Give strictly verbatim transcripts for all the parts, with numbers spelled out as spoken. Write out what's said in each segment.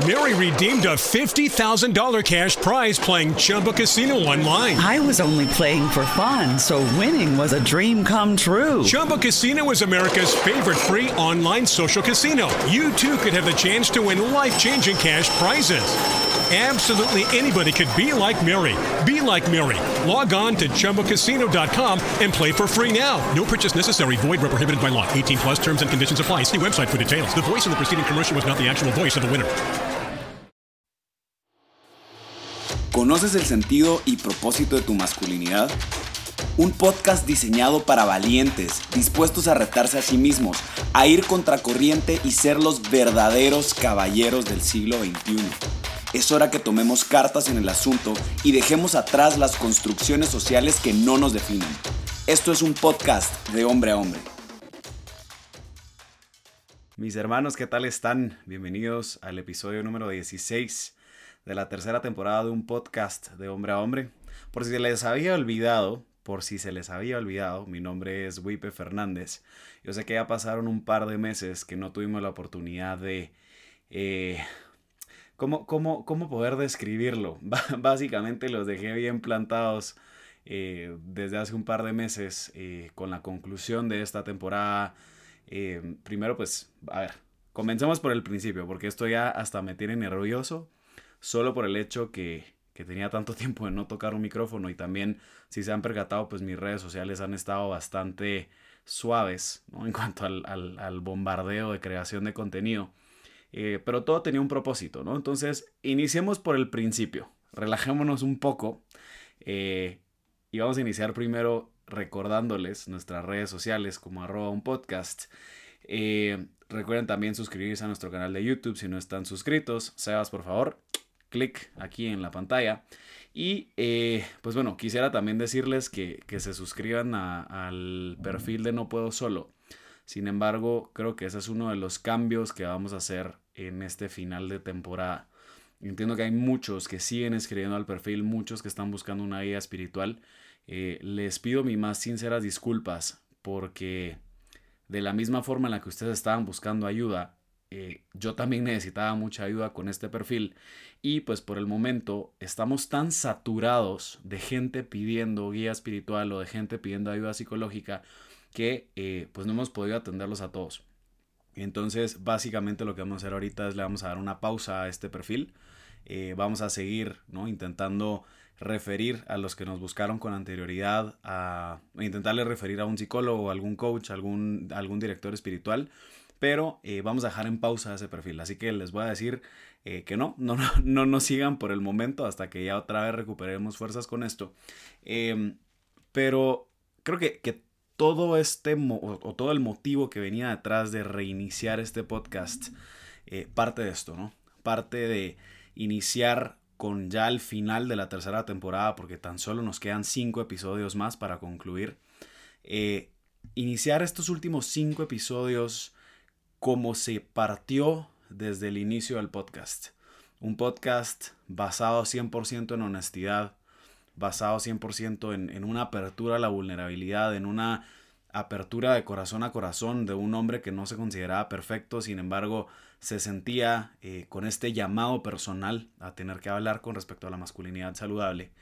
Mary redeemed a fifty thousand dollars cash prize playing Chumba Casino online. I was only playing for fun, so winning was a dream come true. Chumba Casino is America's favorite free online social casino. You too could have the chance to win life-changing cash prizes. Absolutely anybody could be like Mary. Be like Mary. Log on to Chumba Casino dot com and play for free now. No purchase necessary. Void where prohibited by law. eighteen plus terms and conditions apply. See website for details. The voice in the preceding commercial was not the actual voice of the winner. ¿Conoces el sentido y propósito de tu masculinidad? Un podcast diseñado para valientes, dispuestos a retarse a sí mismos, a ir contracorriente y ser los verdaderos caballeros del siglo veintiuno. Es hora que tomemos cartas en el asunto y dejemos atrás las construcciones sociales que no nos definen. Esto es un podcast de hombre a hombre. Mis hermanos, ¿qué tal están? Bienvenidos al episodio número dieciséis de la tercera temporada de un podcast de hombre a hombre. Por si se les había olvidado, por si se les había olvidado, mi nombre es Wipe Fernández. Yo sé que ya pasaron un par de meses que no tuvimos la oportunidad de... Eh, ¿cómo, cómo, ¿Cómo poder describirlo? Básicamente los dejé bien plantados eh, desde hace un par de meses eh, con la conclusión de esta temporada. Eh, primero, pues, a ver, comencemos por el principio, porque esto ya hasta me tiene nervioso. Solo por el hecho que, que tenía tanto tiempo de no tocar un micrófono y también, si se han percatado, pues mis redes sociales han estado bastante suaves, ¿no? En cuanto al, al, al bombardeo de creación de contenido. Eh, pero todo tenía un propósito, ¿no? Entonces, iniciemos por el principio. Relajémonos un poco eh, y vamos a iniciar primero recordándoles nuestras redes sociales como arroba un podcast. Eh, recuerden también suscribirse a nuestro canal de YouTube si no están suscritos. Sebas, por favor, clic aquí en la pantalla. Y eh, pues bueno, quisiera también decirles que, que se suscriban a, al perfil de No Puedo Solo. Sin embargo, creo que ese es uno de los cambios que vamos a hacer en este final de temporada. Entiendo que hay muchos que siguen escribiendo al perfil, muchos que están buscando una guía espiritual. Eh, les pido mis más sinceras disculpas porque de la misma forma en la que ustedes estaban buscando ayuda, Eh, yo también necesitaba mucha ayuda con este perfil y pues por el momento estamos tan saturados de gente pidiendo guía espiritual o de gente pidiendo ayuda psicológica que eh, pues no hemos podido atenderlos a todos. Entonces básicamente lo que vamos a hacer ahorita es le vamos a dar una pausa a este perfil. Eh, vamos a seguir, ¿no?, intentando referir a los que nos buscaron con anterioridad, a intentarles referir a un psicólogo, algún coach, algún, algún director espiritual. Pero eh, vamos a dejar en pausa ese perfil. Así que les voy a decir eh, que no, no, no, no nos sigan por el momento hasta que ya otra vez recuperemos fuerzas con esto. Eh, pero creo que, que todo este mo- o todo el motivo que venía detrás de reiniciar este podcast eh, parte de esto, ¿no? Parte de iniciar con ya el final de la tercera temporada, porque tan solo nos quedan cinco episodios más para concluir. Eh, iniciar estos últimos cinco episodios como se partió desde el inicio del podcast. Un podcast basado cien por ciento en honestidad, basado cien por ciento en, en una apertura a la vulnerabilidad, en una apertura de corazón a corazón de un hombre que no se consideraba perfecto, sin embargo se sentía eh, con este llamado personal a tener que hablar con respecto a la masculinidad saludable.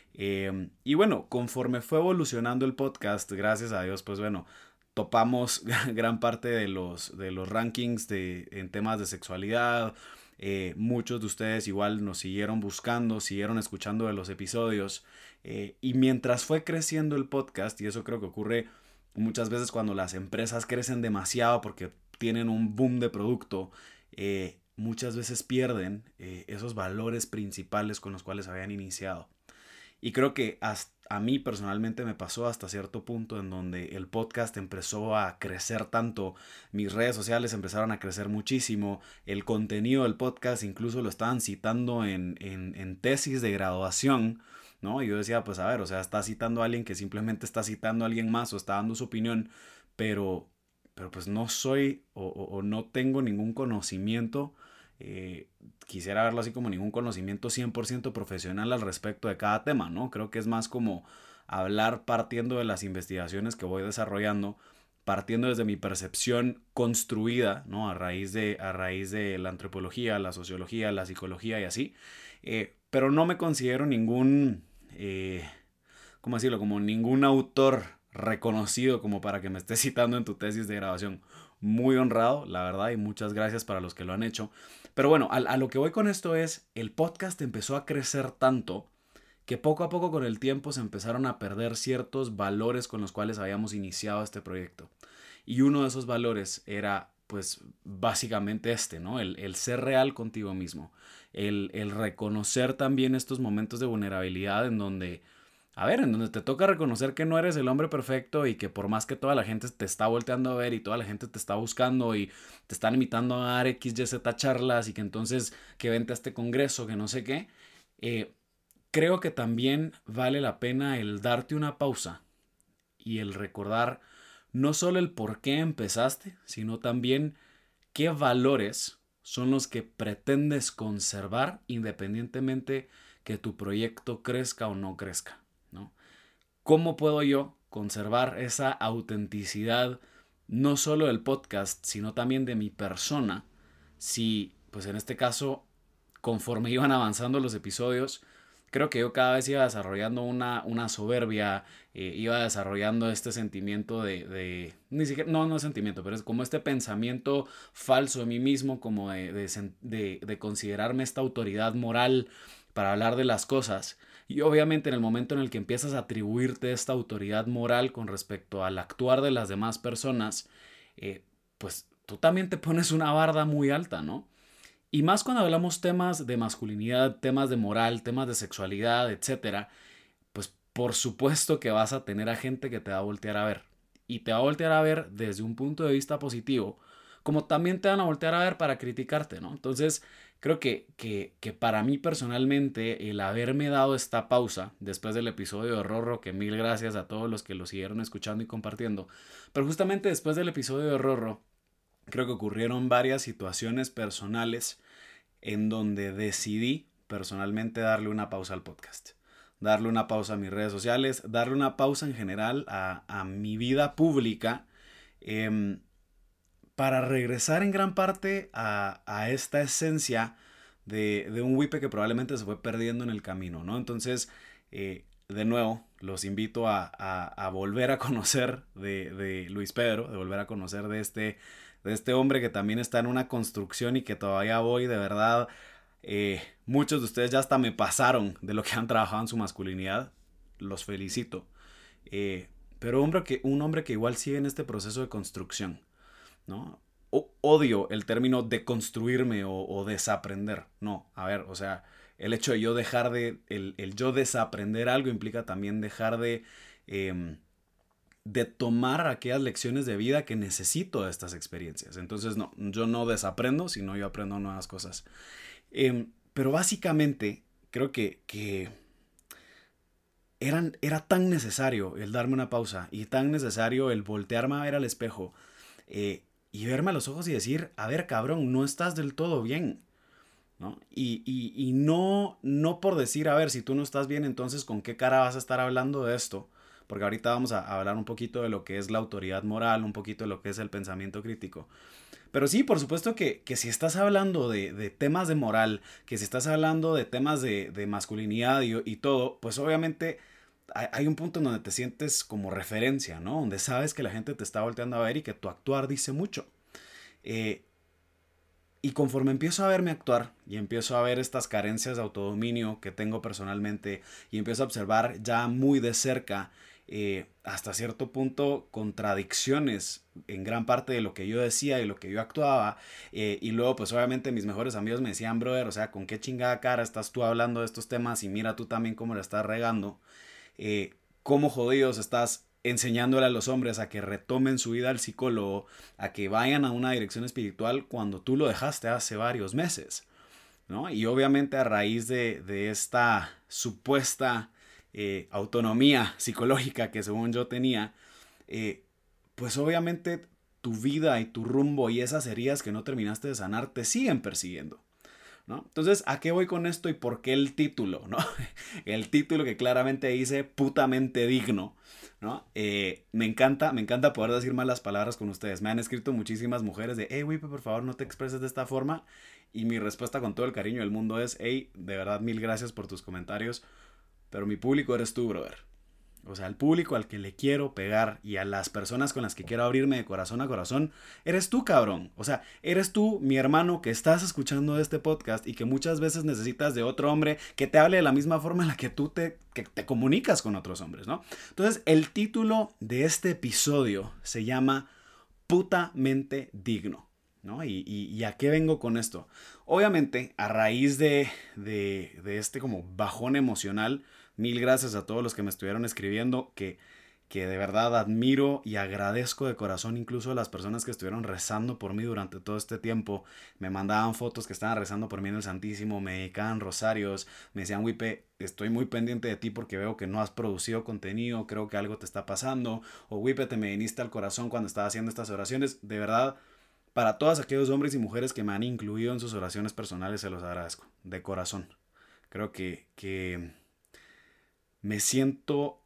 Eh, y bueno, conforme fue evolucionando el podcast, gracias a Dios, pues bueno, topamos gran parte de los, de los rankings de, en temas de sexualidad. Eh, muchos de ustedes igual nos siguieron buscando, siguieron escuchando de los episodios. Eh, y mientras fue creciendo el podcast, y eso creo que ocurre muchas veces cuando las empresas crecen demasiado porque tienen un boom de producto, eh, muchas veces pierden eh, esos valores principales con los cuales habían iniciado. Y creo que hasta a mí personalmente me pasó hasta cierto punto en donde el podcast empezó a crecer tanto, mis redes sociales empezaron a crecer muchísimo, el contenido del podcast incluso lo estaban citando en, en, en tesis de graduación, ¿no? Y yo decía, pues a ver, o sea, está citando a alguien que simplemente está citando a alguien más o está dando su opinión, pero, pero pues no soy o, o, o no tengo ningún conocimiento. Eh, quisiera verlo así como ningún conocimiento cien por ciento profesional al respecto de cada tema, ¿no? Creo que es más como hablar partiendo de las investigaciones que voy desarrollando, partiendo desde mi percepción construida, ¿no? A raíz de, a raíz de la antropología, la sociología, la psicología y así. Eh, pero no me considero ningún, eh, ¿cómo decirlo? Como ningún autor reconocido como para que me estés citando en tu tesis de graduación. Muy honrado, la verdad, y muchas gracias para los que lo han hecho. Pero bueno, a, a lo que voy con esto es, el podcast empezó a crecer tanto que poco a poco con el tiempo se empezaron a perder ciertos valores con los cuales habíamos iniciado este proyecto. Y uno de esos valores era, pues, básicamente este, ¿no? El, el ser real contigo mismo. El, el reconocer también estos momentos de vulnerabilidad en donde, a ver, en donde te toca reconocer que no eres el hombre perfecto y que por más que toda la gente te está volteando a ver y toda la gente te está buscando y te están invitando a dar X, Y, Z charlas y que entonces que vente a este congreso, que no sé qué, eh, creo que también vale la pena el darte una pausa y el recordar no solo el por qué empezaste, sino también qué valores son los que pretendes conservar independientemente que tu proyecto crezca o no crezca, ¿no? ¿Cómo puedo yo conservar esa autenticidad no solo del podcast, sino también de mi persona? Si, pues en este caso, conforme iban avanzando los episodios, creo que yo cada vez iba desarrollando una, una soberbia, eh, iba desarrollando este sentimiento de, de, ni siquiera, no, no sentimiento, pero es como este pensamiento falso de mí mismo, como de, de, de, de considerarme esta autoridad moral para hablar de las cosas. Y obviamente en el momento en el que empiezas a atribuirte esta autoridad moral con respecto al actuar de las demás personas, eh, pues tú también te pones una barda muy alta, ¿no? Y más cuando hablamos temas de masculinidad, temas de moral, temas de sexualidad, etcétera, pues por supuesto que vas a tener a gente que te va a voltear a ver. Y te va a voltear a ver desde un punto de vista positivo, como también te van a voltear a ver para criticarte, ¿no? Entonces, creo que, que, que para mí personalmente, el haberme dado esta pausa después del episodio de Rorro, que mil gracias a todos los que lo siguieron escuchando y compartiendo, pero justamente después del episodio de Rorro, creo que ocurrieron varias situaciones personales en donde decidí personalmente darle una pausa al podcast. Darle una pausa a mis redes sociales, darle una pausa en general a, a mi vida pública, eh, para regresar en gran parte a, a esta esencia de, de un Wipe que probablemente se fue perdiendo en el camino, ¿no? Entonces, eh, de nuevo, los invito a, a, a volver a conocer de, de Luis Pedro, de volver a conocer de este... de este hombre que también está en una construcción y que todavía voy, de verdad, eh, muchos de ustedes ya hasta me pasaron de lo que han trabajado en su masculinidad, los felicito, eh, pero hombre que, un hombre que igual sigue en este proceso de construcción, ¿no? O, odio el término deconstruirme o, o desaprender, no, a ver, o sea, el hecho de yo dejar de, el, el yo desaprender algo implica también dejar de... Eh, de tomar aquellas lecciones de vida que necesito de estas experiencias. Entonces, no, yo no desaprendo, sino yo aprendo nuevas cosas. Eh, pero básicamente, creo que, que eran, era tan necesario el darme una pausa y tan necesario el voltearme a ver al espejo eh, y verme a los ojos y decir, a ver, cabrón, no estás del todo bien, ¿no? Y, y, y no, no por decir, a ver, si tú no estás bien, entonces, ¿con qué cara vas a estar hablando de esto? Porque ahorita vamos a hablar un poquito de lo que es la autoridad moral, un poquito de lo que es el pensamiento crítico. Pero sí, por supuesto que, que si estás hablando de, de temas de moral, que si estás hablando de temas de, de masculinidad y, y todo, pues obviamente hay, hay un punto en donde te sientes como referencia, ¿no? Donde sabes que la gente te está volteando a ver y que tu actuar dice mucho. Eh, y conforme empiezo a verme actuar y empiezo a ver estas carencias de autodominio que tengo personalmente y empiezo a observar ya muy de cerca Eh, hasta cierto punto contradicciones en gran parte de lo que yo decía y lo que yo actuaba, eh, y luego pues obviamente mis mejores amigos me decían, brother, o sea, ¿con qué chingada cara estás tú hablando de estos temas y mira tú también cómo la estás regando? Eh, ¿cómo jodidos estás enseñándole a los hombres a que retomen su vida al psicólogo, a que vayan a una dirección espiritual cuando tú lo dejaste hace varios meses, ¿no? Y obviamente a raíz de, de esta supuesta Eh, autonomía psicológica que según yo tenía, eh, pues obviamente tu vida y tu rumbo y esas heridas que no terminaste de sanar te siguen persiguiendo, ¿no? Entonces, ¿a qué voy con esto y por qué el título, ¿no? El título que claramente dice putamente digno, ¿no? Eh, me encanta, me encanta poder decir malas palabras con ustedes. Me han escrito muchísimas mujeres de, hey, Wipe, por favor, no te expreses de esta forma. Y mi respuesta con todo el cariño del mundo es, hey, de verdad, mil gracias por tus comentarios, pero mi público eres tú, brother. O sea, el público al que le quiero pegar y a las personas con las que quiero abrirme de corazón a corazón, eres tú, cabrón. O sea, eres tú, mi hermano, que estás escuchando este podcast y que muchas veces necesitas de otro hombre que te hable de la misma forma en la que tú te, que te comunicas con otros hombres, ¿no? Entonces, el título de este episodio se llama Putamente Digno, ¿no? ¿Y, y, y a qué vengo con esto? Obviamente, a raíz de, de, de este como bajón emocional, mil gracias a todos los que me estuvieron escribiendo, que, que de verdad admiro y agradezco de corazón, incluso a las personas que estuvieron rezando por mí durante todo este tiempo. Me mandaban fotos que estaban rezando por mí en el Santísimo, me dedicaban rosarios, me decían, Wipe, estoy muy pendiente de ti porque veo que no has producido contenido, creo que algo te está pasando, o Wipe, te me viniste al corazón cuando estaba haciendo estas oraciones. De verdad, para todos aquellos hombres y mujeres que me han incluido en sus oraciones personales, se los agradezco, de corazón. Creo que... que me siento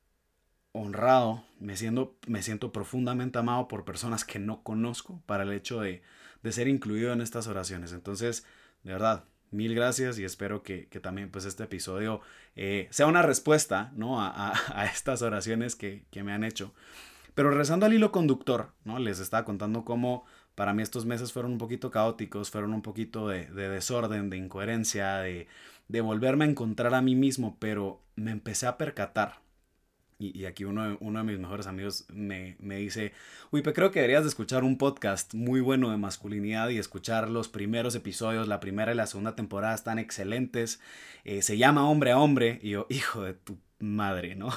honrado, me siento, me siento profundamente amado por personas que no conozco para el hecho de, de ser incluido en estas oraciones. Entonces, de verdad, mil gracias y espero que, que también pues, este episodio eh, sea una respuesta, ¿no? a, a, a estas oraciones que, que me han hecho. Pero regresando al hilo conductor, ¿no? Les estaba contando cómo para mí estos meses fueron un poquito caóticos, fueron un poquito de, de desorden, de incoherencia, de, de volverme a encontrar a mí mismo, pero me empecé a percatar. Y, y aquí uno, uno de mis mejores amigos me, me dice, Wipe, creo que deberías de escuchar un podcast muy bueno de masculinidad y escuchar los primeros episodios, la primera y la segunda temporada están excelentes. Eh, se llama Hombre a Hombre. Y yo, hijo de tu madre, ¿no?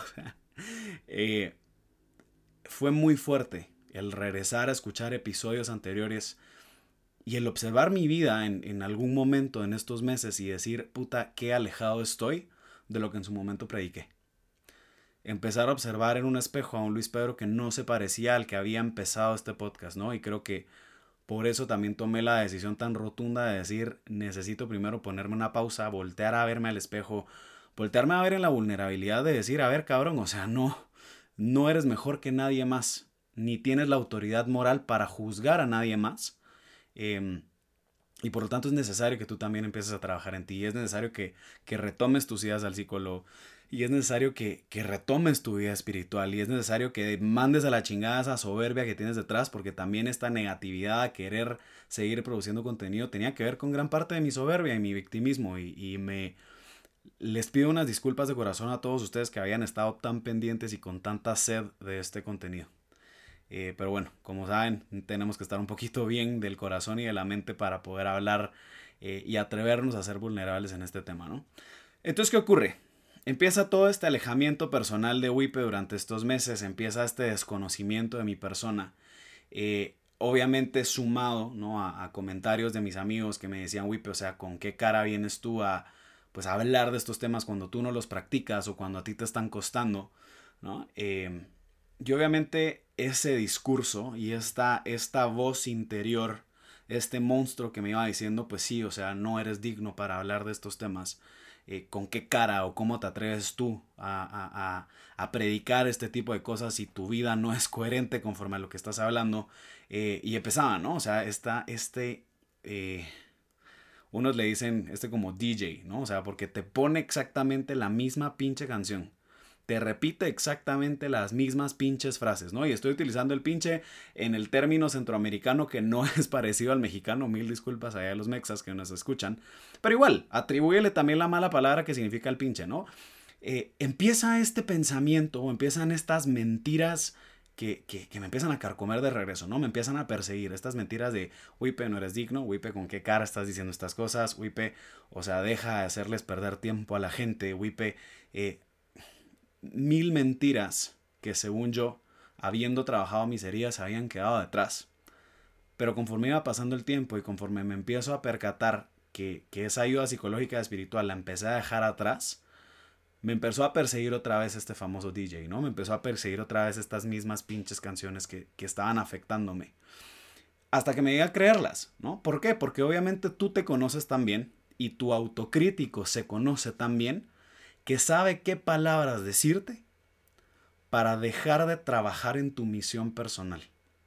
eh, fue muy fuerte el regresar a escuchar episodios anteriores y el observar mi vida en, en algún momento en estos meses y decir, puta, qué alejado estoy de lo que en su momento prediqué. Empezar a observar en un espejo a un Luis Pedro que no se parecía al que había empezado este podcast, ¿no? Y creo que por eso también tomé la decisión tan rotunda de decir, necesito primero ponerme una pausa, voltear a verme al espejo, voltearme a ver en la vulnerabilidad de decir, a ver, cabrón, o sea, no, no eres mejor que nadie más. Ni tienes la autoridad moral para juzgar a nadie más. Eh, y por lo tanto es necesario que tú también empieces a trabajar en ti. Y es necesario que, que retomes tus ideas al psicólogo. Y es necesario que, que retomes tu vida espiritual. Y es necesario que mandes a la chingada esa soberbia que tienes detrás. Porque también esta negatividad a querer seguir produciendo contenido tenía que ver con gran parte de mi soberbia y mi victimismo. Y, y me... Les pido unas disculpas de corazón a todos ustedes que habían estado tan pendientes y con tanta sed de este contenido. Eh, pero bueno, como saben, tenemos que estar un poquito bien del corazón y de la mente para poder hablar eh, y atrevernos a ser vulnerables en este tema, ¿no? Entonces, ¿qué ocurre? Empieza todo este alejamiento personal de Wipe durante estos meses, empieza este desconocimiento de mi persona, eh, obviamente sumado, ¿no? a, a comentarios de mis amigos que me decían, Wipe, o sea, ¿con qué cara vienes tú a, pues, a hablar de estos temas cuando tú no los practicas o cuando a ti te están costando, ¿no? Eh, y obviamente ese discurso y esta, esta voz interior, este monstruo que me iba diciendo, pues sí, o sea, no eres digno para hablar de estos temas. Eh, ¿Con qué cara o cómo te atreves tú a, a, a, a predicar este tipo de cosas si tu vida no es coherente conforme a lo que estás hablando? Eh, y empezaba, ¿no? O sea, esta, este... Eh, unos le dicen este como D J, ¿no? O sea, porque te pone exactamente la misma pinche canción. Te repite exactamente las mismas pinches frases, ¿no? Y estoy utilizando el pinche en el término centroamericano que no es parecido al mexicano. Mil disculpas allá a los mexas que nos escuchan. Pero igual, atribúyele también la mala palabra que significa el pinche, ¿no? Eh, empieza este pensamiento o empiezan estas mentiras que, que, que me empiezan a carcomer de regreso, ¿no? Me empiezan a perseguir. Estas mentiras de, Wipe, no eres digno. Wipe, ¿con qué cara estás diciendo estas cosas? Wipe, o sea, deja de hacerles perder tiempo a la gente. Wipe, eh... mil mentiras que según yo, habiendo trabajado mis heridas, habían quedado detrás. Pero conforme iba pasando el tiempo y conforme me empiezo a percatar que, que esa ayuda psicológica y espiritual la empecé a dejar atrás, me empezó a perseguir otra vez este famoso D J, ¿no? Me empezó a perseguir otra vez estas mismas pinches canciones que, que estaban afectándome. Hasta que me llegué a creerlas, ¿no? ¿Por qué? Porque obviamente tú te conoces tan bien y tu autocrítico se conoce tan bien que sabe qué palabras decirte para dejar de trabajar en tu misión personal.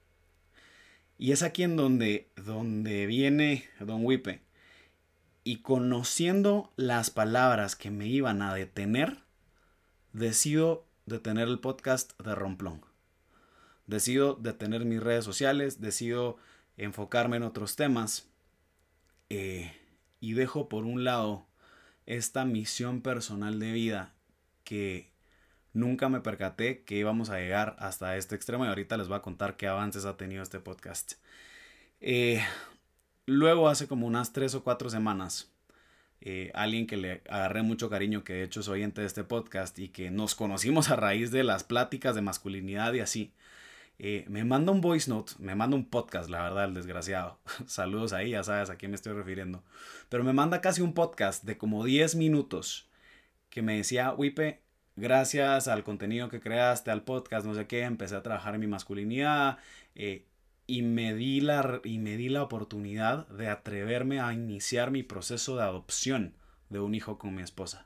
Y es aquí en donde, donde viene Don Wipe. Y conociendo las palabras que me iban a detener, decido detener el podcast de Romplón. Decido detener mis redes sociales, decido enfocarme en otros temas. Eh, y dejo por un lado esta misión personal de vida que nunca me percaté que íbamos a llegar hasta este extremo, y ahorita les voy a contar qué avances ha tenido este podcast. Eh, luego, hace como unas tres o cuatro semanas, eh, alguien que le agarré mucho cariño, que de hecho es oyente de este podcast y que nos conocimos a raíz de las pláticas de masculinidad y así, eh, me manda un voice note, me manda un podcast, la verdad, el desgraciado. Saludos ahí, ya sabes a quién me estoy refiriendo. Pero me manda casi un podcast de como diez minutos que me decía: Wipe, gracias al contenido que creaste, al podcast, no sé qué, empecé a trabajar en mi masculinidad eh, y, me di la, y me di la oportunidad de atreverme a iniciar mi proceso de adopción de un hijo con mi esposa.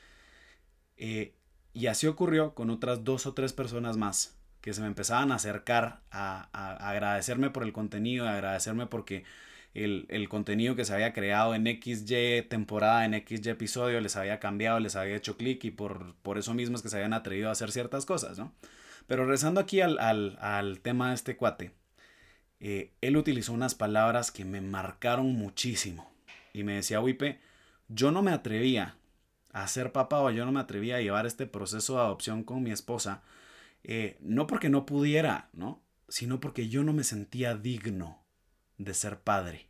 Eh, y así ocurrió con otras dos o tres personas más que se me empezaban a acercar a, a, a agradecerme por el contenido, a agradecerme porque El, el contenido que se había creado en equis ye temporada, en equis ye episodio, les había cambiado, les había hecho clic, y por, por eso mismo es que se habían atrevido a hacer ciertas cosas, ¿no? Pero regresando aquí al, al, al tema de este cuate, eh, él utilizó unas palabras que me marcaron muchísimo. Y me decía: Wipe, yo no me atrevía a ser papá, o yo no me atrevía a llevar este proceso de adopción con mi esposa, eh, no porque no pudiera, ¿no? Sino porque yo no me sentía digno de ser padre.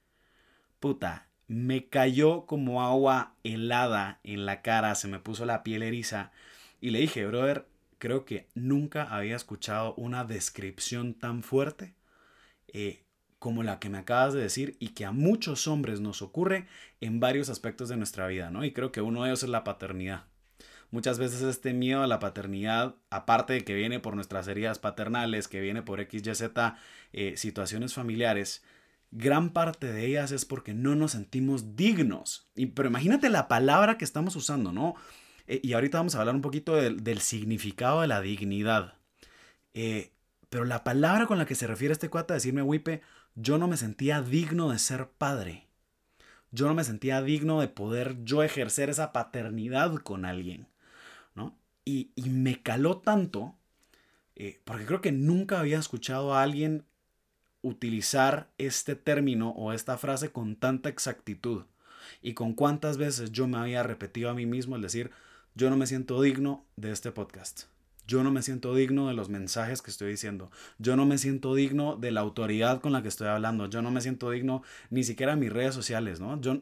Puta, me cayó como agua helada en la cara, se me puso la piel eriza y le dije: brother, creo que nunca había escuchado una descripción tan fuerte eh, como la que me acabas de decir, y que a muchos hombres nos ocurre en varios aspectos de nuestra vida, ¿no? Y creo que uno de ellos es la paternidad. Muchas veces este miedo a la paternidad, aparte de que viene por nuestras heridas paternales, que viene por equis ye zeta eh, situaciones familiares, gran parte de ellas es porque no nos sentimos dignos. Y, pero imagínate la palabra que estamos usando, ¿no? Eh, y ahorita vamos a hablar un poquito del, del significado de la dignidad. Eh, pero la palabra con la que se refiere este cuate a decirme: Wipe, yo no me sentía digno de ser padre. Yo no me sentía digno de poder yo ejercer esa paternidad con alguien, ¿no? Y, y me caló tanto, eh, porque creo que nunca había escuchado a alguien utilizar este término o esta frase con tanta exactitud, y con cuántas veces yo me había repetido a mí mismo el decir: yo no me siento digno de este podcast, yo no me siento digno de los mensajes que estoy diciendo, yo no me siento digno de la autoridad con la que estoy hablando, yo no me siento digno ni siquiera en mis redes sociales, ¿no? Yo...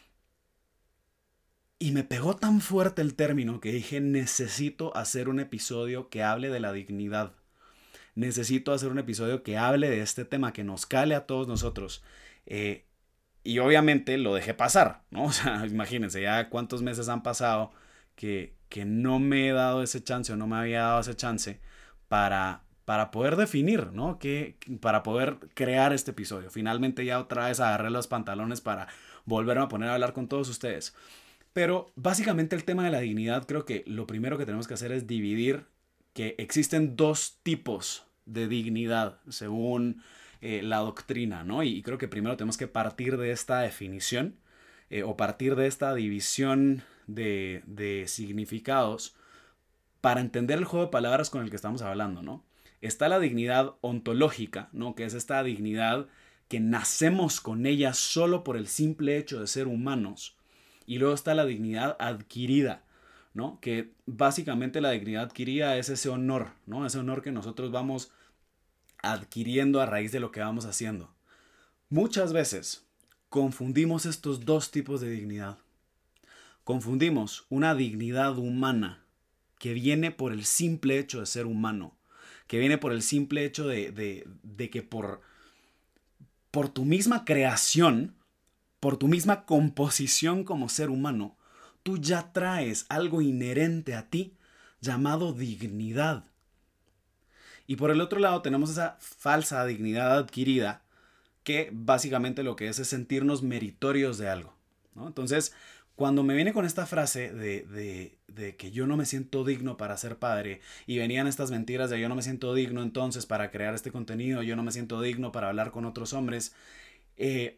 Y me pegó tan fuerte el término que dije: necesito hacer un episodio que hable de la dignidad. Necesito hacer un episodio que hable de este tema, que nos cale a todos nosotros. Eh, y obviamente lo dejé pasar, ¿no? O sea, imagínense ya cuántos meses han pasado que, que no me he dado ese chance, o no me había dado ese chance para, para poder definir, ¿no? Que, para poder crear este episodio. Finalmente ya otra vez agarré los pantalones para volverme a poner a hablar con todos ustedes. Pero básicamente el tema de la dignidad, creo que lo primero que tenemos que hacer es dividir que existen dos tipos de dignidad según eh, la doctrina, ¿no? Y creo que primero tenemos que partir de esta definición eh, o partir de esta división de, de significados para entender el juego de palabras con el que estamos hablando, ¿no? Está la dignidad ontológica, ¿no? Que es esta dignidad que nacemos con ella solo por el simple hecho de ser humanos. Y luego está la dignidad adquirida, ¿no? Que básicamente la dignidad adquirida es ese honor, ¿no? Ese honor que nosotros vamos adquiriendo a raíz de lo que vamos haciendo. Muchas veces confundimos estos dos tipos de dignidad. Confundimos una dignidad humana que viene por el simple hecho de ser humano, que viene por el simple hecho de, de, de que por, por tu misma creación, por tu misma composición como ser humano, tú ya traes algo inherente a ti llamado dignidad. Y por el otro lado tenemos esa falsa dignidad adquirida, que básicamente lo que es es sentirnos meritorios de algo, ¿no? Entonces, cuando me viene con esta frase de, de, de que yo no me siento digno para ser padre, y venían estas mentiras de yo no me siento digno entonces para crear este contenido, yo no me siento digno para hablar con otros hombres, eh,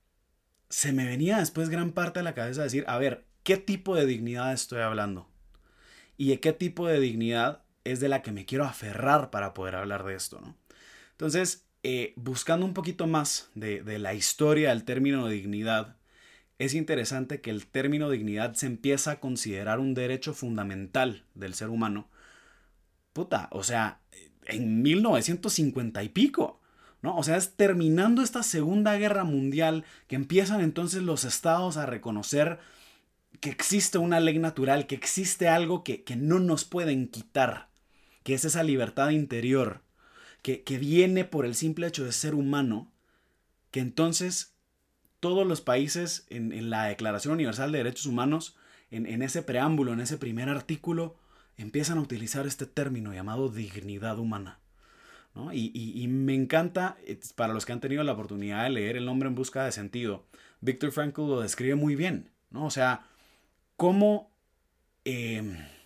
se me venía después gran parte de la cabeza decir, a ver, ¿qué tipo de dignidad estoy hablando? ¿Y de qué tipo de dignidad es de la que me quiero aferrar para poder hablar de esto, ¿no? Entonces, eh, buscando un poquito más de, de la historia del término de dignidad, es interesante que el término dignidad se empieza a considerar un derecho fundamental del ser humano. Puta, o sea, en mil novecientos cincuenta y pico, ¿no? O sea, es terminando esta Segunda Guerra Mundial que empiezan entonces los estados a reconocer que existe una ley natural, que existe algo que, que no nos pueden quitar, que es esa libertad interior, que, que viene por el simple hecho de ser humano, que entonces todos los países en, en la Declaración Universal de Derechos Humanos, en, en ese preámbulo, en ese primer artículo, empiezan a utilizar este término llamado dignidad humana, ¿no? Y, y, y me encanta, para los que han tenido la oportunidad de leer El hombre en busca de sentido, Viktor Frankl lo describe muy bien, ¿no? O sea, cómo, eh,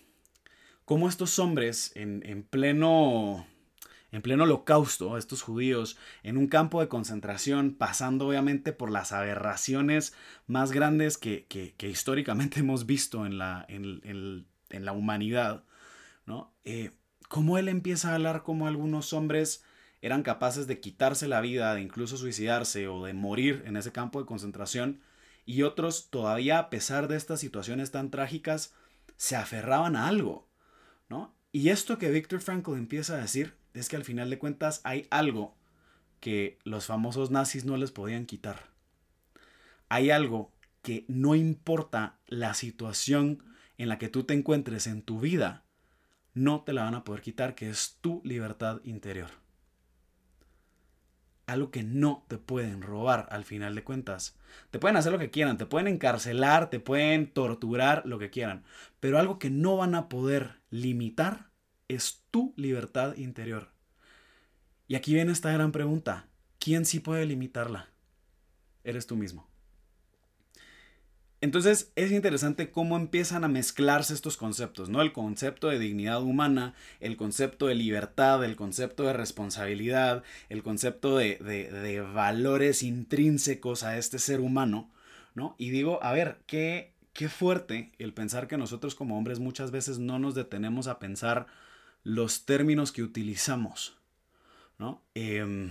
cómo estos hombres en, en pleno... En pleno holocausto, estos judíos en un campo de concentración, pasando obviamente por las aberraciones más grandes que, que, que históricamente hemos visto en la, en, en, en la humanidad, ¿no? Eh, cómo él empieza a hablar como algunos hombres eran capaces de quitarse la vida, de incluso suicidarse o de morir en ese campo de concentración, y otros todavía, a pesar de estas situaciones tan trágicas, se aferraban a algo, ¿no? Y esto que Viktor Frankl empieza a decir es que al final de cuentas hay algo que los famosos nazis no les podían quitar. Hay algo que no importa la situación en la que tú te encuentres en tu vida, no te la van a poder quitar, que es tu libertad interior. Algo que no te pueden robar al final de cuentas. Te pueden hacer lo que quieran, te pueden encarcelar, te pueden torturar, lo que quieran, pero algo que no van a poder limitar es tu libertad interior. Y aquí viene esta gran pregunta. ¿Quién sí puede limitarla? Eres tú mismo. Entonces es interesante cómo empiezan a mezclarse estos conceptos, ¿no? El concepto de dignidad humana, el concepto de libertad, el concepto de responsabilidad, el concepto de, de, de valores intrínsecos a este ser humano, ¿no? Y digo, a ver, qué, qué fuerte el pensar que nosotros como hombres muchas veces no nos detenemos a pensar los términos que utilizamos, ¿no? Eh,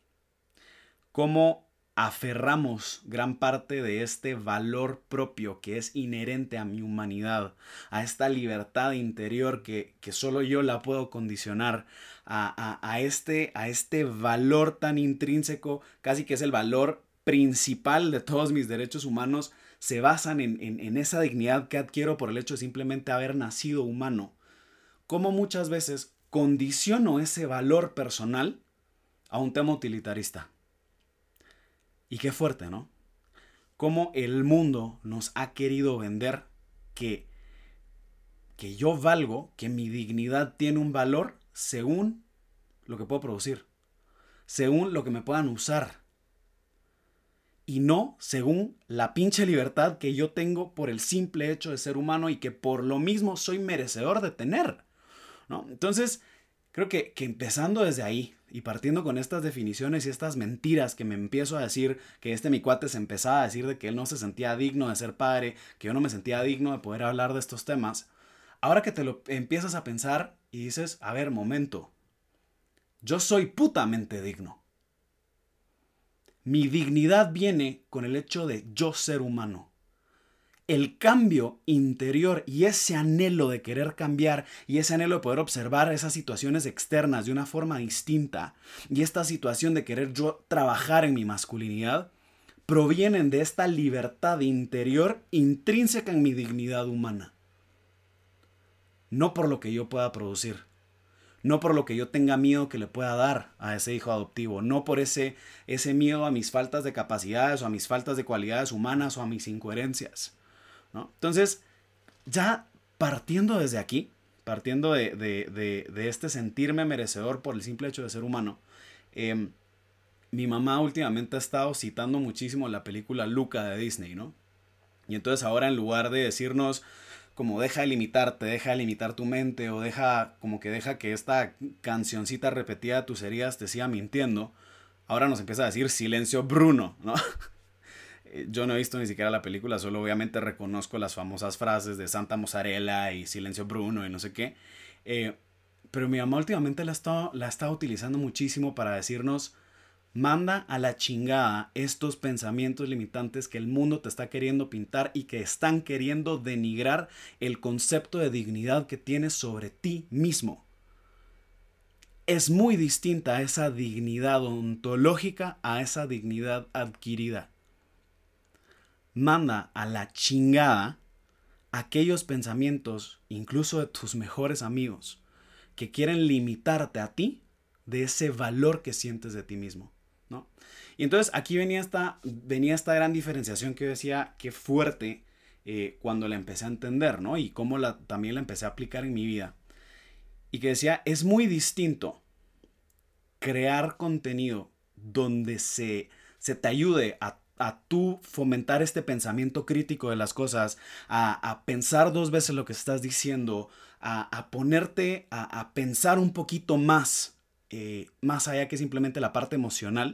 cómo aferramos gran parte de este valor propio que es inherente a mi humanidad, a esta libertad interior que, que solo yo la puedo condicionar, a, a, a, este, a este valor tan intrínseco, casi que es el valor principal de todos mis derechos humanos, se basan en, en, en esa dignidad que adquiero por el hecho de simplemente haber nacido humano. Cómo muchas veces condiciono ese valor personal a un tema utilitarista. Y qué fuerte, ¿no? Cómo el mundo nos ha querido vender que, que yo valgo, que mi dignidad tiene un valor según lo que puedo producir, según lo que me puedan usar, y no según la pinche libertad que yo tengo por el simple hecho de ser humano y que por lo mismo soy merecedor de tener, ¿no? Entonces, creo que, que empezando desde ahí y partiendo con estas definiciones y estas mentiras que me empiezo a decir, que este mi cuate se empezaba a decir de que él no se sentía digno de ser padre, que yo no me sentía digno de poder hablar de estos temas, ahora que te lo empiezas a pensar y dices, a ver, momento, yo soy putamente digno. Mi dignidad viene con el hecho de yo ser humano. El cambio interior y ese anhelo de querer cambiar y ese anhelo de poder observar esas situaciones externas de una forma distinta y esta situación de querer yo trabajar en mi masculinidad provienen de esta libertad interior intrínseca en mi dignidad humana. No por lo que yo pueda producir, no por lo que yo tenga miedo que le pueda dar a ese hijo adoptivo, no por ese, ese miedo a mis faltas de capacidades o a mis faltas de cualidades humanas o a mis incoherencias, ¿no? Entonces, ya partiendo desde aquí, partiendo de, de, de, de este sentirme merecedor por el simple hecho de ser humano, eh, mi mamá últimamente ha estado citando muchísimo la película Luca de Disney, ¿no? Y entonces ahora, en lugar de decirnos como deja de limitarte, deja de limitar tu mente, o deja como que deja que esta cancioncita repetida de tus heridas te siga mintiendo, ahora nos empieza a decir silencio Bruno, ¿no? Yo no he visto ni siquiera la película, solo obviamente reconozco las famosas frases de Santa Mozzarella y silencio Bruno y no sé qué. Eh, pero mi mamá últimamente la ha estado, la ha estado utilizando muchísimo para decirnos: manda a la chingada estos pensamientos limitantes que el mundo te está queriendo pintar y que están queriendo denigrar el concepto de dignidad que tienes sobre ti mismo. Es muy distinta esa dignidad ontológica a esa dignidad adquirida. Manda a la chingada aquellos pensamientos, incluso de tus mejores amigos, que quieren limitarte a ti de ese valor que sientes de ti mismo, ¿no? Y entonces aquí venía esta, venía esta gran diferenciación que yo decía, qué fuerte eh, cuando la empecé a entender, ¿no? Y cómo la, también la empecé a aplicar en mi vida. Y que decía, es muy distinto crear contenido donde se, se te ayude a a tú fomentar este pensamiento crítico de las cosas, a, a pensar dos veces lo que estás diciendo, a, a ponerte a, a pensar un poquito más, eh, más allá que simplemente la parte emocional,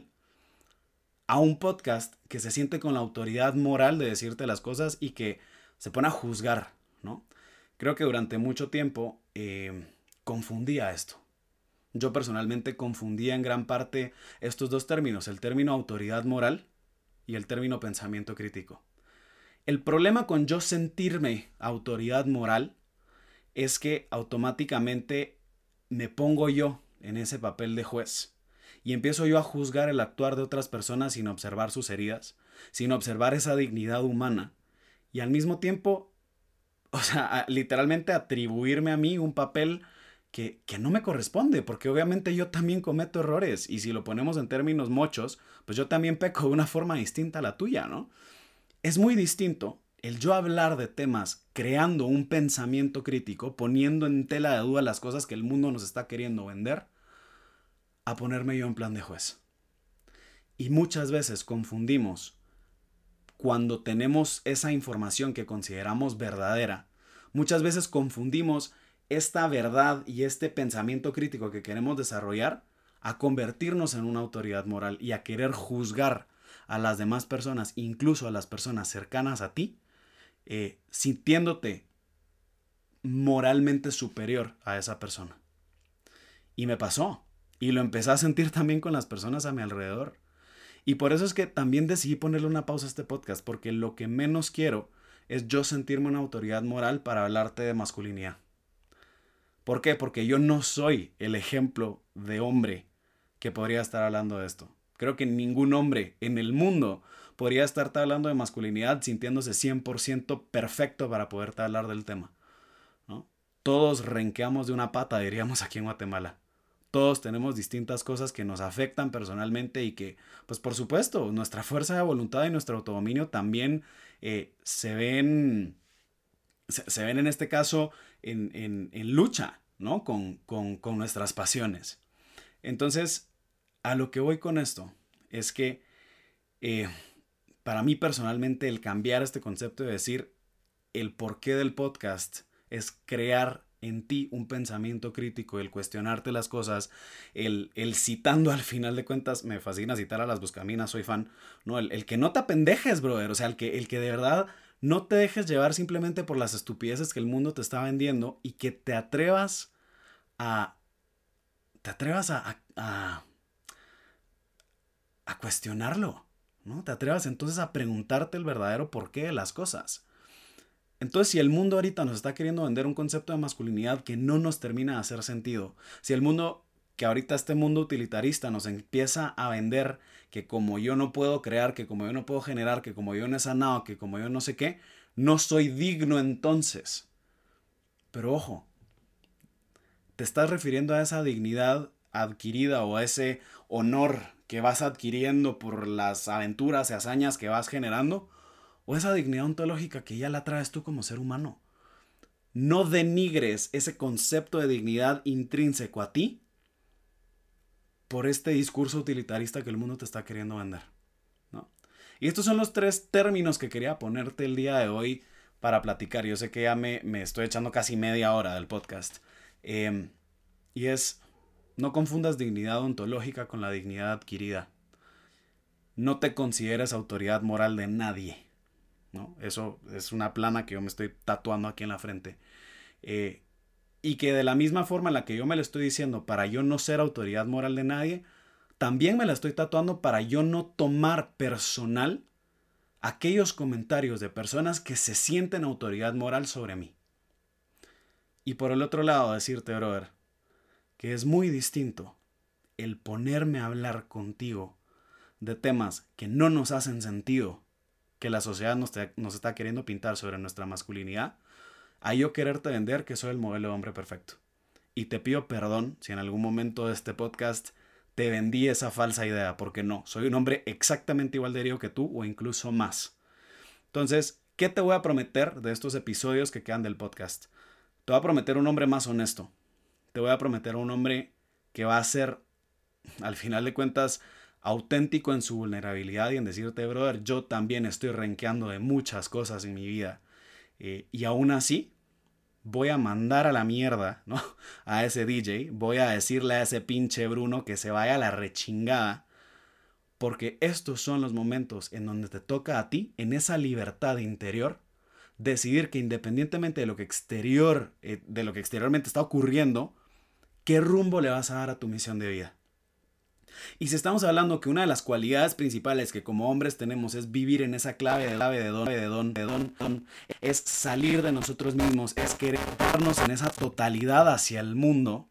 a un podcast que se siente con la autoridad moral de decirte las cosas y que se pone a juzgar, ¿no? Creo que durante mucho tiempo eh, confundía esto. Yo personalmente confundía en gran parte estos dos términos, el término autoridad moral y el término pensamiento crítico. El problema con yo sentirme autoridad moral es que automáticamente me pongo yo en ese papel de juez y empiezo yo a juzgar el actuar de otras personas sin observar sus heridas, sin observar esa dignidad humana y al mismo tiempo, o sea, literalmente atribuirme a mí un papel Que, que no me corresponde, porque obviamente yo también cometo errores y si lo ponemos en términos mochos, pues yo también peco de una forma distinta a la tuya, ¿no? Es muy distinto el yo hablar de temas creando un pensamiento crítico, poniendo en tela de duda las cosas que el mundo nos está queriendo vender, a ponerme yo en plan de juez. Y muchas veces confundimos cuando tenemos esa información que consideramos verdadera, muchas veces confundimos esta verdad y este pensamiento crítico que queremos desarrollar a convertirnos en una autoridad moral y a querer juzgar a las demás personas, incluso a las personas cercanas a ti, eh, sintiéndote moralmente superior a esa persona. Y me pasó, y lo empecé a sentir también con las personas a mi alrededor. Y por eso es que también decidí ponerle una pausa a este podcast, porque lo que menos quiero es yo sentirme una autoridad moral para hablarte de masculinidad. ¿Por qué? Porque yo no soy el ejemplo de hombre que podría estar hablando de esto. Creo que ningún hombre en el mundo podría estarte hablando de masculinidad sintiéndose cien por ciento perfecto para poderte hablar del tema, ¿no? Todos renqueamos de una pata, diríamos aquí en Guatemala. Todos tenemos distintas cosas que nos afectan personalmente y que, pues por supuesto, nuestra fuerza de voluntad y nuestro autodominio también eh, se ven... Se, se ven en este caso en, en, en lucha, ¿no? Con, con, con nuestras pasiones. Entonces, a lo que voy con esto es que eh, para mí personalmente el cambiar este concepto de decir el porqué del podcast es crear en ti un pensamiento crítico, el cuestionarte las cosas, el, el citando al final de cuentas, me fascina citar a las buscaminas, soy fan, ¿no? El, el que no te apendejes, brother, o sea, el que, el que de verdad no te dejes llevar simplemente por las estupideces que el mundo te está vendiendo y que te atrevas a, te atrevas a, a, a, a cuestionarlo, ¿no? Te atrevas entonces a preguntarte el verdadero porqué de las cosas. Entonces, si el mundo ahorita nos está queriendo vender un concepto de masculinidad que no nos termina de hacer sentido, si el mundo, que ahorita este mundo utilitarista nos empieza a vender que como yo no puedo crear, que como yo no puedo generar, que como yo no he sanado, que como yo no sé qué, no soy digno entonces. Pero ojo, te estás refiriendo a esa dignidad adquirida o a ese honor que vas adquiriendo por las aventuras y hazañas que vas generando, o esa dignidad ontológica que ya la traes tú como ser humano. No denigres ese concepto de dignidad intrínseco a ti por este discurso utilitarista que el mundo te está queriendo vender, ¿no? Y estos son los tres términos que quería ponerte el día de hoy para platicar. Yo sé que ya me, me estoy echando casi media hora del podcast. Eh, y es, no confundas dignidad ontológica con la dignidad adquirida. No te consideres autoridad moral de nadie, ¿no? Eso es una plana que yo me estoy tatuando aquí en la frente. Eh, y que de la misma forma en la que yo me lo estoy diciendo para yo no ser autoridad moral de nadie, también me la estoy tatuando para yo no tomar personal aquellos comentarios de personas que se sienten autoridad moral sobre mí. Y por el otro lado, decirte, brother, que es muy distinto el ponerme a hablar contigo de temas que no nos hacen sentido, que la sociedad nos, te, nos está queriendo pintar sobre nuestra masculinidad, a yo quererte vender que soy el modelo de hombre perfecto. Y te pido perdón si en algún momento de este podcast te vendí esa falsa idea, porque no, soy un hombre exactamente igual de herido que tú o incluso más. Entonces, ¿qué te voy a prometer de estos episodios que quedan del podcast? Te voy a prometer un hombre más honesto. Te voy a prometer un hombre que va a ser, al final de cuentas, auténtico en su vulnerabilidad y en decirte, brother, yo también estoy renqueando de muchas cosas en mi vida. Eh, y aún así, voy a mandar a la mierda, ¿no? A ese D J, voy a decirle a ese pinche Bruno que se vaya a la rechingada, porque estos son los momentos en donde te toca a ti, en esa libertad interior, decidir que independientemente de lo que exterior, eh, de lo que exteriormente está ocurriendo, qué rumbo le vas a dar a tu misión de vida. Y si estamos hablando que una de las cualidades principales que como hombres tenemos es vivir en esa clave de clave de don, de don, de don, don, es salir de nosotros mismos, es querer darnos en esa totalidad hacia el mundo,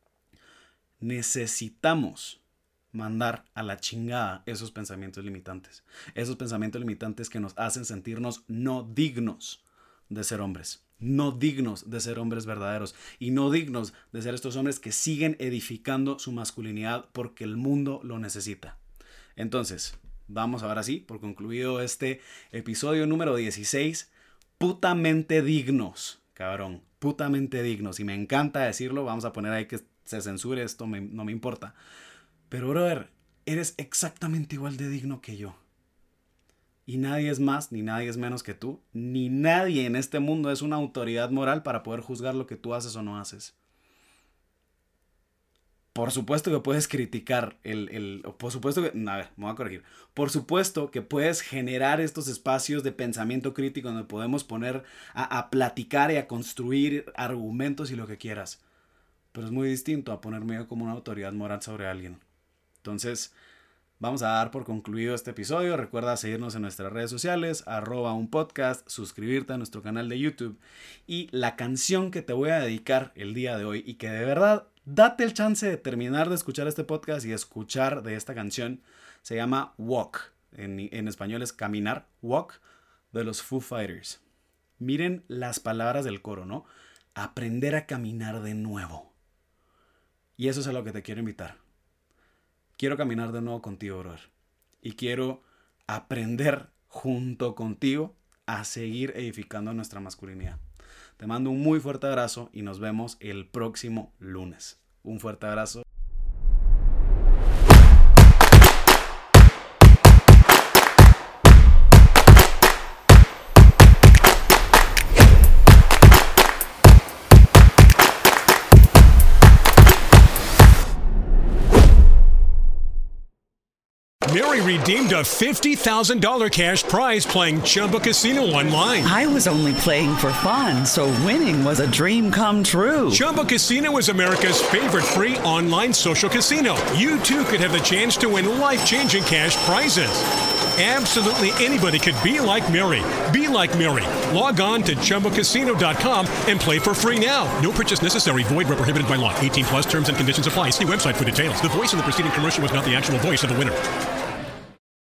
necesitamos mandar a la chingada esos pensamientos limitantes. Esos pensamientos limitantes que nos hacen sentirnos no dignos de ser hombres. No dignos de ser hombres verdaderos y no dignos de ser estos hombres que siguen edificando su masculinidad porque el mundo lo necesita. Entonces, vamos ahora sí, por concluido este episodio número dieciséis, putamente dignos, cabrón, putamente dignos. Y me encanta decirlo, vamos a poner ahí que se censure esto, me, no me importa. Pero, brother, eres exactamente igual de digno que yo. Y nadie es más ni nadie es menos que tú, ni nadie en este mundo es una autoridad moral para poder juzgar lo que tú haces o no haces. Por supuesto que puedes criticar el, el por supuesto que, a ver, me voy a corregir. Por supuesto que puedes generar estos espacios de pensamiento crítico donde podemos poner a, a platicar y a construir argumentos y lo que quieras. Pero es muy distinto a ponerme yo como una autoridad moral sobre alguien. Entonces, vamos a dar por concluido este episodio. Recuerda seguirnos en nuestras redes sociales, arroba un podcast, suscribirte a nuestro canal de YouTube. Y la canción que te voy a dedicar el día de hoy y que de verdad, date el chance de terminar de escuchar este podcast y escuchar de esta canción, se llama Walk. En, en español es Caminar, Walk, de los Foo Fighters. Miren las palabras del coro, ¿no? Aprender a caminar de nuevo. Y eso es a lo que te quiero invitar. Quiero caminar de nuevo contigo, brother. Y quiero aprender junto contigo a seguir edificando nuestra masculinidad. Te mando un muy fuerte abrazo y nos vemos el próximo lunes. Un fuerte abrazo. Mary redeemed a fifty thousand dollars cash prize playing Chumba Casino online. I was only playing for fun, so winning was a dream come true. Chumba Casino is America's favorite free online social casino. You too could have the chance to win life-changing cash prizes. Absolutely anybody could be like Mary. Be like Mary. Log on to Chumba Casino dot com and play for free now. No purchase necessary. Void where prohibited by law. eighteen plus terms and conditions apply. See website for details. The voice in the preceding commercial was not the actual voice of the winner.